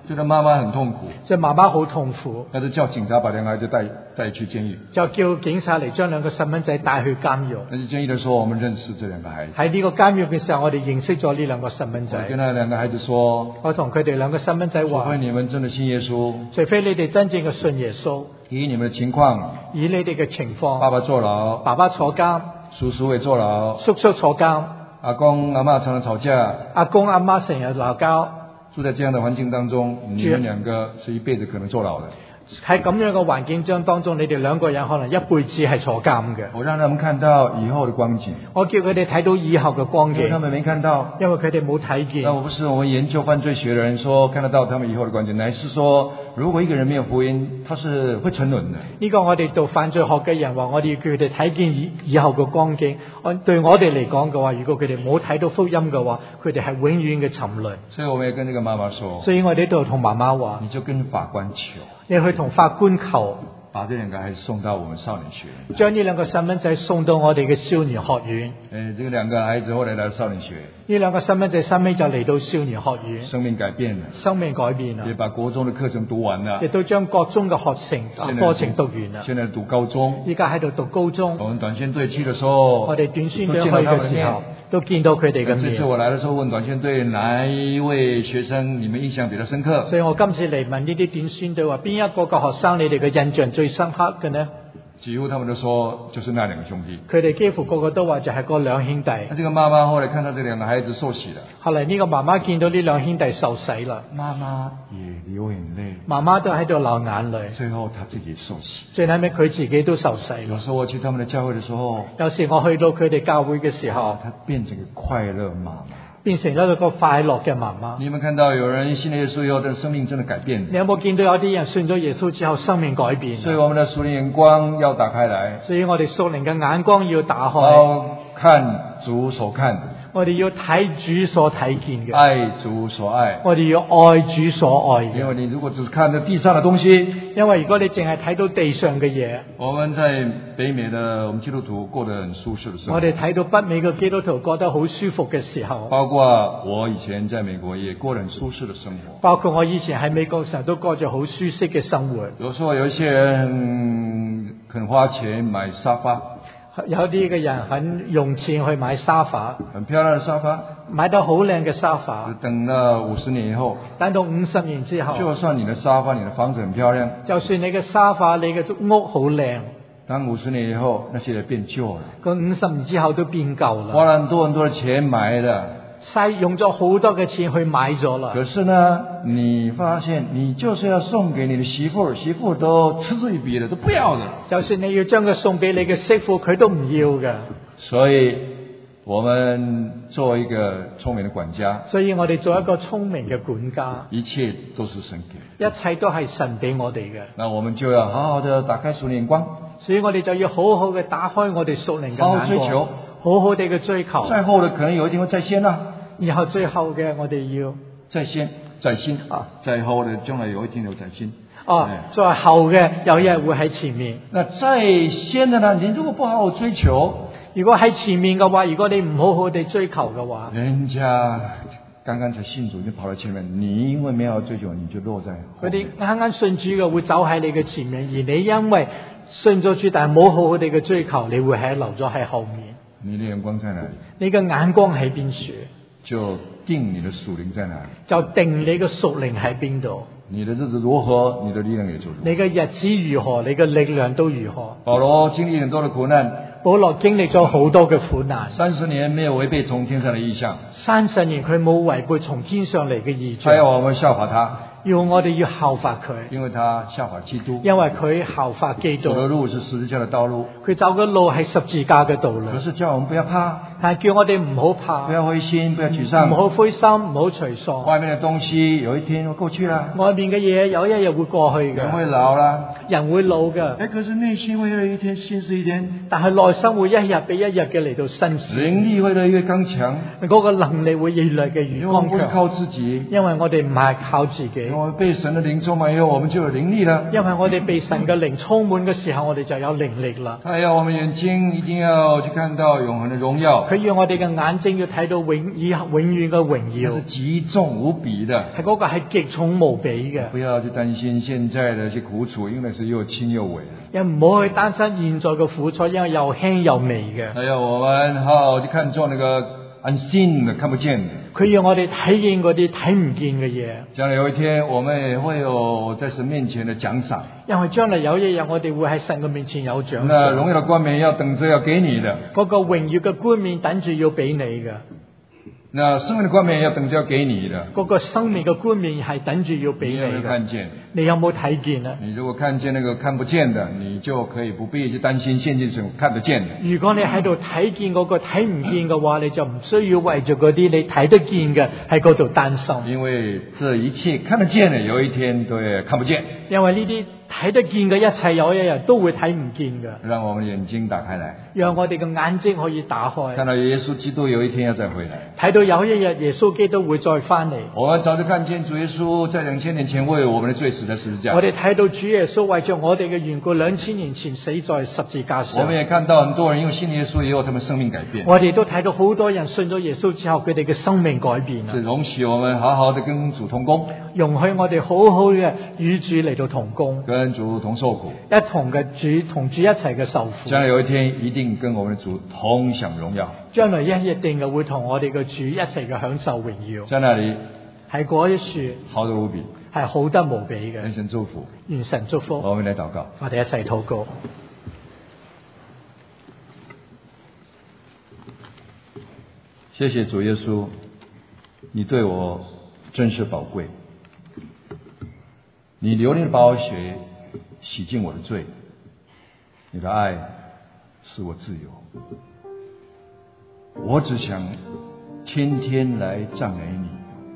覺得媽媽很痛苦， 即係媽媽好痛苦， 那就叫警察把兩個孩子帶去監獄， 就叫警察嚟將兩個細蚊仔帶去監獄。 那就監獄的時候，我們認識這兩個孩子。 喺呢個監獄嘅時候，我哋認識咗呢兩個細蚊仔。 我跟那兩個孩子說， 我同佢哋兩個細蚊仔話， 除非你們真的信耶穌， 除非你哋真正嘅信耶穌， 以你們的情況， 以你哋嘅情況， 爸爸坐牢， 爸爸坐監， 叔叔也坐牢， 叔叔坐監， 阿公阿嬷常常吵架， 阿公阿媽成日鬧交。 住在這樣的環境當中，你們兩個是一輩子可能坐牢的。 喺咁樣嘅環境當中，你哋兩個人可能一輩子係坐監嘅。 我讓他們看到以後的光景， 我叫佢哋睇到以後嘅光景， 因為他們沒看到， 因為佢哋冇睇見。 那我不是我們研究犯罪學的人說看得到他們以後的光景，乃是說如果一個人沒有福音，他是會沉淪的。 呢個我哋讀犯罪學嘅人話，我哋要叫佢哋睇見以後嘅光景。對我哋嚟講嘅話，如果佢哋冇睇到福音嘅話，佢哋係永遠嘅沉淪。 所以我們也跟這個媽媽說， 所以我哋都同媽媽話， 你就跟法官求， 你去同法官求， 把這兩個孩子送到我們少年學院， 將呢兩個細蚊仔送到我哋嘅少年學院。 這個兩個孩子後來來到少年學院， 呢兩個細蚊仔後尾就嚟到少年學院， 生命改變了， 生命改變啦， 也把國中的課程讀完了， 亦都將國中嘅課程讀完啦。 現在讀高中， 依家喺度讀高中。 我們短宣隊去的時候， 我哋短宣隊去嘅時候，都見到佢哋嘅面。 這次我來的時候問短宣隊哪一位學生你們印象比較深刻？ 所以我今次嚟問呢啲短宣隊話，邊一個嘅學生你哋嘅印象最深刻嘅呢？ 幾乎他們都說就是那兩個兄弟。 佢哋幾乎個個都話就係嗰兩兄弟。 那這個媽媽後來看到這兩個孩子受洗了， 後來呢個媽媽見到呢兩兄弟受洗啦， 媽媽也流眼淚， 媽媽都喺度流眼淚。 最後她自己受洗， 最後尾佢自己都受洗。 有時候我去他們的教會的時候， 有時我去到佢哋教會嘅時候， 她變成個快樂媽媽， 變成咗一個快樂嘅媽媽。 你有冇看到有人信了耶穌以後，的生命真的改變？ 你有冇見到有啲人信咗耶穌之後生命改變？ 所以我們的屬靈眼光要打開來， 所以我哋屬靈嘅眼光要打開， 要看主所看的， 我哋要睇主所睇見嘅， 愛主所愛。 我哋要愛主所愛嘅。 因為你如果只是看着地上的東西， 因為如果你淨係睇到地上嘅嘢， 我們在北美的我們基督徒過得很舒適的生活。 我哋睇到北美嘅基督徒過得好舒服嘅時候， 包括我以前在美國也過得很舒適的生活。 包括我以前喺美國時候都過着好舒適嘅生活。 有時候有一些人肯花錢買沙發， 有啲嘅人肯用錢去買沙發， 很漂亮的沙發， 買到好靚嘅沙發。 等了50年以後， 等到50年之後， 就算你的沙發、你的房子很漂亮， 就算你嘅沙發、你嘅屋好靚， 當50年以後，那些都變舊了。 個50年之後都變舊啦。 花了很多的錢買的， 用咗好多嘅錢去買咗啦。 可是呢，你發現你就是要送給你的媳婦，媳婦都嗤之以鼻的，都不要的。 就算你要將佢送俾你嘅媳婦，佢都唔要嘅。 所以我們做一個聰明的管家， 所以我哋做一個聰明嘅管家， 一切都是神給， 一切都係神俾我哋嘅。 那我們就要好好的打開屬靈眼光， 所以我哋就要好好嘅打開我哋屬靈嘅眼光， 好好追求， 好好地嘅追求。 最後的可能有一天會在先啦， 然後最後嘅我哋要在先在先啊，在後的將來有一天有在先。 在後嘅有一日會喺前面。 那在先的呢？你如果不好好追求， 如果喺前面嘅話，如果你唔好好地追求嘅話， 人家剛剛才信主就跑到前面，你因為沒有追求，你就落在後面。 佢哋啱啱信主嘅會走喺你嘅前面，而你因為信咗主，但係冇好好地嘅追求，你會留咗喺後面。 你的眼光在哪裡？ 你嘅眼光喺邊處， 就定你的屬靈在哪裡， 就定你嘅屬靈喺邊度。 你的日子如何，你的力量也就如何。 你嘅日子如何，你嘅力量都如何。 保羅經歷很多的苦難， 保羅經歷咗好多嘅苦難 ，30年沒有違背從天上的異象 ，30年佢冇違背從天上嚟嘅異象。 還要我們效法他， 要我哋要效法佢， 因為他效法基督， 因為佢效法基督。 走的路是十字架的道路， 佢走嘅路係十字架嘅道路。 可是叫我們不要怕， 但係叫我哋唔好怕， 不要灰心，不要沮喪， 唔好灰心，唔好沮喪。 外面的東西有一天會過去啦， 外面嘅嘢有一日會過去嘅， 人會老啦， 人會老嘅。 可是內心會有一天新是一天， 但係內心會一日比一日嘅嚟到新鮮， 靈力會越來越剛強， 嗰個能力會越來嘅越剛強。 因為我們不是靠自己， 因為我哋唔係靠自己， 我们被神的灵充满以后，我们就有灵力了。 因為我哋被神嘅靈充滿嘅時候，我哋就有靈力啦。 他要我們眼睛一定要去看到永恆的榮耀。 佢要我哋嘅眼睛要睇到永遠嘅榮耀。 是極重無比的。 係嗰個係極重無比嘅。 不要去擔心現在的一些苦楚，因為是又輕又微。 又唔好去擔心現在嘅苦楚，因為又輕又微嘅。 他要我們好好去看重那個unseen的，看不見的。 佢要我哋睇見嗰啲睇唔見嘅嘢。 將來有一天，我們也會有在神面前的獎賞。 因為將來有一日，我哋會喺神嘅面前有獎賞。 那榮耀的冠冕要等着要給你的。 嗰個榮耀嘅冠冕等住要俾你嘅。 那生命的冠冕要等着要給你的。 嗰個生命嘅冠冕係等住要俾你嘅。 你有冇看見？ 你有冇睇見啊？ 你如果看見那個看不見的，你就可以不必去擔心現今是看得見的。 如果你喺度睇見嗰個睇唔見嘅話，你就唔需要為咗嗰啲你睇得見嘅喺嗰度擔心。 因為這一切看得見的，有一天都看不見。 因為呢啲睇得見嘅一切，有一日都會睇唔見嘅。 讓我們眼睛打開來， 讓我哋嘅眼睛可以打開， 看到耶穌基督有一天要再回來， 睇到有一日耶穌基督會再翻嚟。 我們早就看見主耶穌在2000年前為我們的罪死在十字架。 我哋睇到主耶穌為着我哋嘅緣故，2000年前死在十字架上。 我們也看到很多人因為信耶穌以後，他們生命改變。 我哋都睇到好多人信咗耶穌之後，佢哋嘅生命改變啦。 容許我們好好的跟主同工， 容許我哋好好嘅與主嚟到同工， 跟主同受苦， 一同嘅同主一齊嘅受苦。 將來有一天一定跟我們的主同享榮耀。 將來一定嘅會同我哋嘅主一齊嘅享受榮耀。 在那裡喺嗰一處好得無比， 係好得無比嘅。 願神祝福， 願神祝福。 我們來禱告， 我哋一齊禱告。 謝謝主耶穌，你對我真是寶貴，你流淚的寶血洗淨我的罪，你的愛使我自由。我只想天天來讚美你，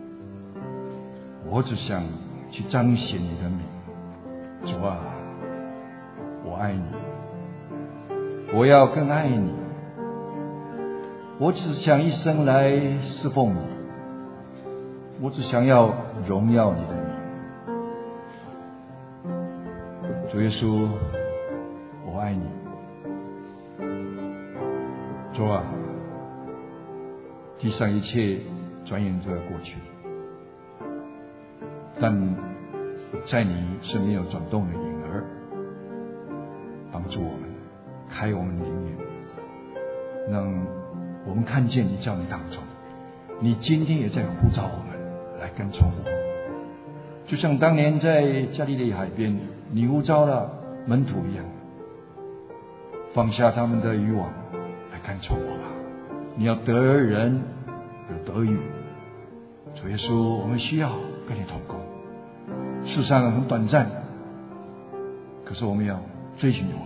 我只想去彰顯你的名。主啊，我愛你，我要更愛你，我只想一生來侍奉你，我只想要榮耀你的名。主耶穌，我愛你。主啊，地上一切轉眼就要過去，但在你是沒有轉動的影兒，幫助我們，開我們靈眼，讓我們看見你在我們當中，你今天也在呼召我們來跟從我，就像當年在加利利海邊，你呼召了門徒一樣，放下他們的漁網來跟從我吧。你要得人有得魚，主耶穌，我們需要跟你同工。世上很短暫，可是我們要追尋永恆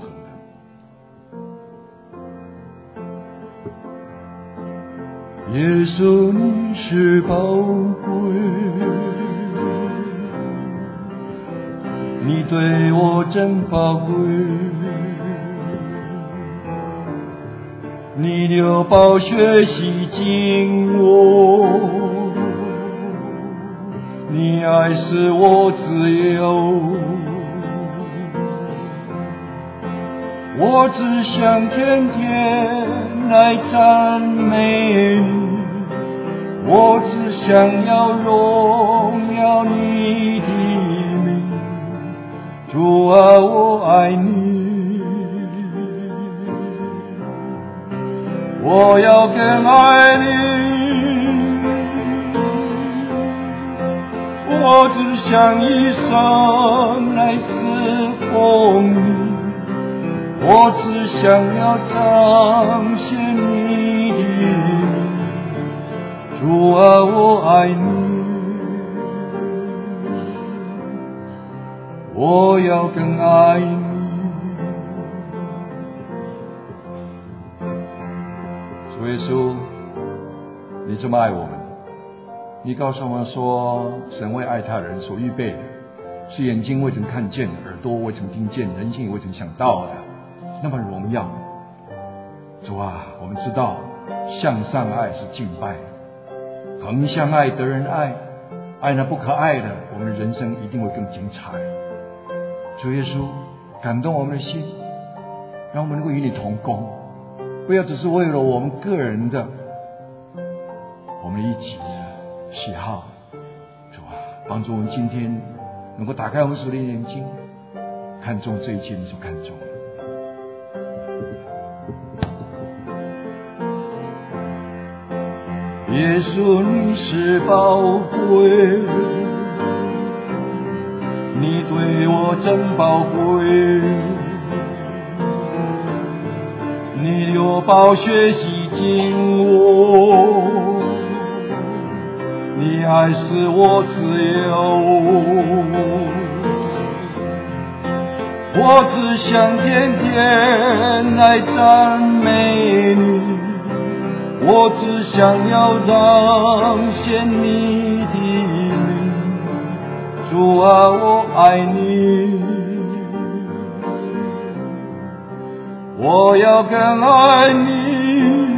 的。耶穌，你是寶貴，你對我真寶貴，你流寶血洗淨我，你愛使我自由，我只想天天來讚美你，我只想要榮耀你的名。主啊，我愛你，我要更愛你，我只想一生來侍奉你，我只想要彰顯你的名。主啊，我愛你，我要更愛你。主耶穌，你這麼愛我們，你告訴我們說，神為愛他的人所預備的，是眼睛未曾看見，耳朵未曾聽見，人心也未曾想到的，那麼榮耀。主啊，我們知道向上愛是敬拜，橫向愛得人愛， 爱那不可爱的，我们的人生一定会更精彩。主耶稣，感动我们的心，让我们能够与你同工，不要只是为了我们个人的、我们一己的喜好。主啊，帮助我们今天能够打开我们属灵的眼睛，看重这一切你所看重的。耶稣，你是宝贵，你对我真宝贵，你流宝血洗净我，你爱使我自由，我只想天天来赞美你，我只想要彰显你的名。主啊，我爱你，我要更爱你，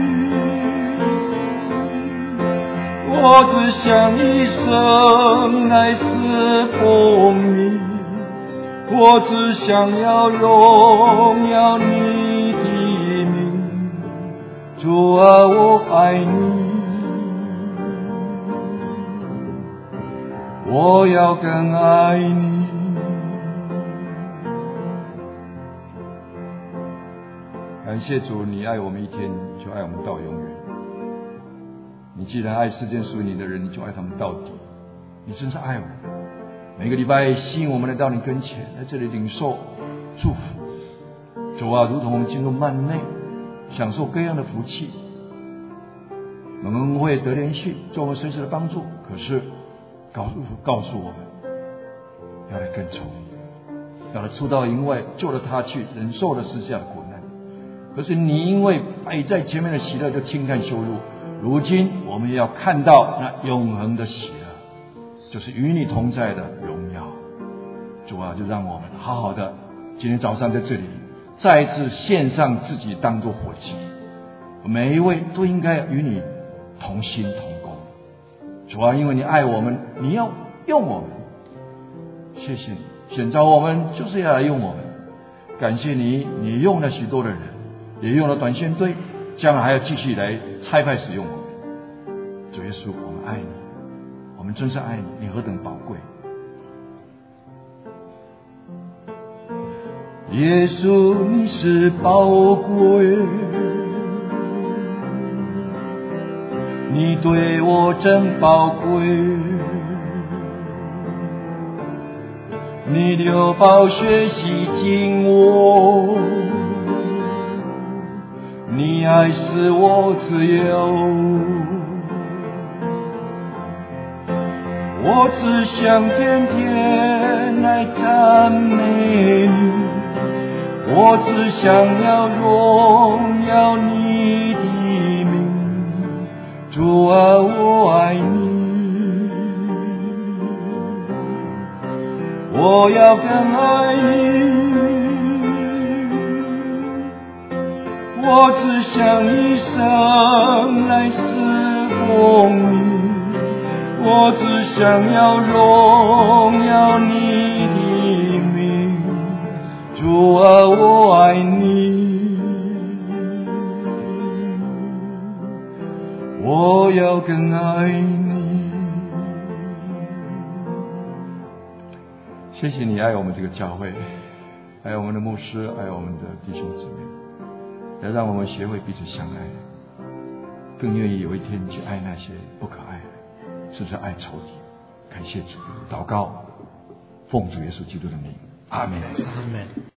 我只想一生来侍奉你，我只想要荣耀你的名。主啊，我爱你，我要更爱你。感谢主，你爱我们一天，就爱我们到永远。你既然爱世间属于你的人，你就爱他们到底。你真是爱我们，每个礼拜吸引我们来到你跟前，在这里领受祝福。主啊，如同我们进入幔内，享受各样的福气，我们会得连续，做我们随时的帮助。可是告诉我们，要来跟从你，要来出到营外，救了他去，忍受了世下的苦难。可是你因为摆在前面的喜乐就轻看羞辱，如今我们要看到那永恒的喜乐，就是与你同在的荣耀。主啊，就让我们好好的今天早上在这里再一次献上自己当作火祭，每一位都应该与你同心同工。主啊，因为你爱我们，你要用我们，谢谢你选召我们，就是要来用我们。感谢你，你用了许多的人，也用了短宣队，将来还要继续来差派使用我们。主耶稣，我们爱你，我们真是爱你，你何等宝贵。耶稣，你是宝贵，你对我真宝贵，你流宝血洗净我，你爱使我自由，我只想天天来赞美你，我只想要荣耀你的名。主啊，我爱你，我要更爱你，我只想一生来侍奉你，我只想要荣耀你的名。主啊，我爱你，我要更爱你。谢谢你爱我们这个教会，爱我们的牧师，爱我们的弟兄姊妹，要让我们学会彼此相爱，更愿意有一天去爱那些不可爱的，甚至爱仇敌。感谢主，祷告奉主耶稣基督的名，阿们。 阿们。